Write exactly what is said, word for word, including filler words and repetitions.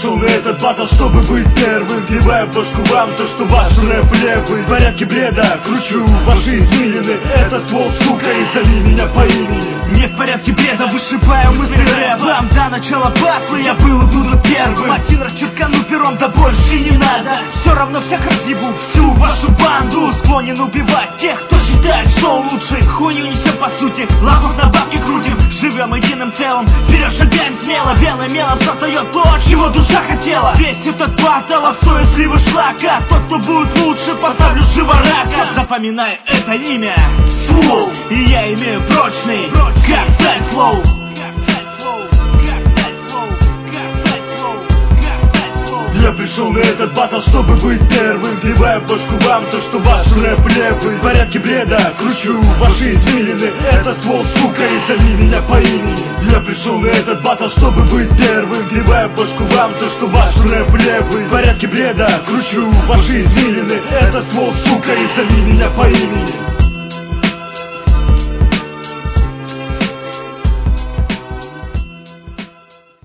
пришел на этот батл, чтобы быть первым. Вливаю в башку вам то, что ваш рэп левый. В порядке бреда, кручу ваши извилины. Это ствол, сука, и зови меня по имени. Не в порядке бреда, вышибаю мысли рэпом. До начала батла я был и буду первым. Один раз черкану пером, да больше не надо. Все равно всех разъебу, всю вашу банду. Склонен убивать тех, кто считает, что он лучший. Хуйню несем по сути, лапов на бабки крутим. Живем единым целым, вперед шагаем смело. Белым мелом создает то, чего душа хотела. Весь этот батл, а что если вышла ка? Тот, кто будет лучше, поставлю живорака. Запоминай это имя, Ствол. И я имею прочный, как стать флоу. Я пришел на этот батл, чтобы быть первым. Вливаю в башку вам то, что ваш рэп левый. В порядке бреда, кручу ваши извилины. Это ствол, сука, и зови меня по имени. Я пришел на этот батл, чтобы быть первым. Вливаю в башку вам то, что ваш рэп левый. В порядке бреда, кручу ваши извилины. Это ствол, сука, и зови меня по имени.